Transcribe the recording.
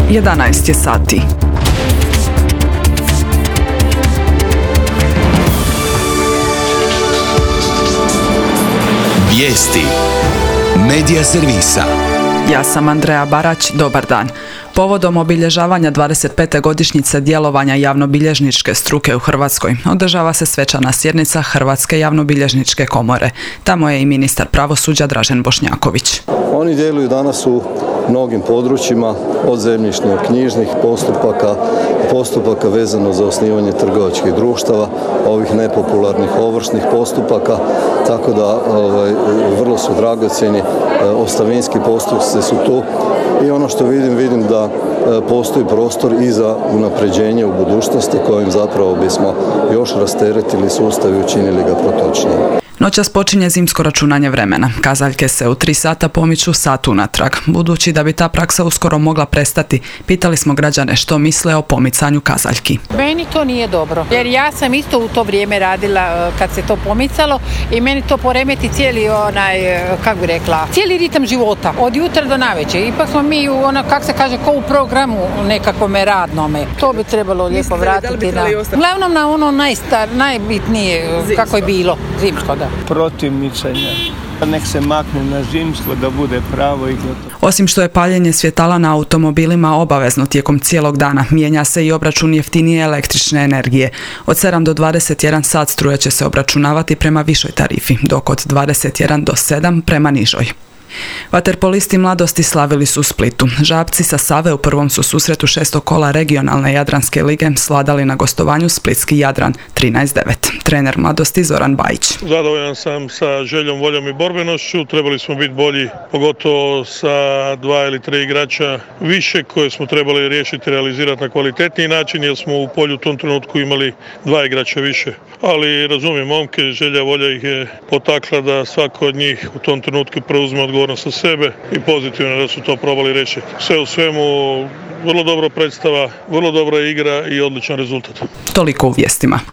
11 je sati. Vijesti Medija servisa. Ja sam Andreja Barać, dobar dan. Povodom obilježavanja 25. godišnjice djelovanja javnobilježničke struke u Hrvatskoj održava se svečana sjednica Hrvatske javnobilježničke komore. Tamo je i ministar pravosuđa Dražen Bošnjaković. Oni djeluju danas u mnogim područjima, od zemljišno-knjižnih postupaka vezano za osnivanje trgovačkih društava, ovih nepopularnih ovršnih postupaka, tako da vrlo su dragocjeni, ostavinski postupci su tu i ono što vidim da postoji prostor i za unapređenje u budućnosti kojim zapravo bismo još rasteretili sustav i učinili ga protočnijim. Noćas počinje zimsko računanje vremena. Kazaljke se u 3 sata pomiču sat unatrag. Budući da bi ta praksa uskoro mogla prestati, pitali smo građane što misle o pomicanju kazaljki. Meni to nije dobro, jer ja sam isto u to vrijeme radila kad se to pomicalo i meni to poremeti cijeli cijeli ritam života, od jutra do navečer. Ipak smo mi ko u programu nekakvome radnome. To bi trebalo lijepo vratiti. Uglavnom na ono najbitnije kako je bilo, zimsko da. Protiv micanja. Nek se makne na zimsko da bude pravo i gotovo. Osim što je paljenje svjetala na automobilima obavezno tijekom cijelog dana, mijenja se i obračun jeftinije električne energije. Od 7 do 21 sat struje će se obračunavati prema višoj tarifi, dok od 21 do 7 prema nižoj. Vaterpolisti mladosti slavili su u Splitu. Žabci sa Save u prvom su susretu 6. kola regionalne Jadranske lige svladali na gostovanju Splitski Jadran 13-9. Trener mladosti Zoran Bajić. Zadovoljan sam sa željom, voljom i borbenošću. Trebali smo biti bolji, pogotovo sa 2 ili 3 igrača više koje smo trebali riješiti, realizirati na kvalitetniji način jer smo u polju u tom trenutku imali 2 igrača više. Ali razumijem momke, želja, volja ih je potakla da svako od njih u tom trenutku preuzme odgovornost sa sebe i pozitivno da su to probali reći. Sve u svemu vrlo dobra predstava, vrlo dobra igra i odličan rezultat. Toliko u vijestima.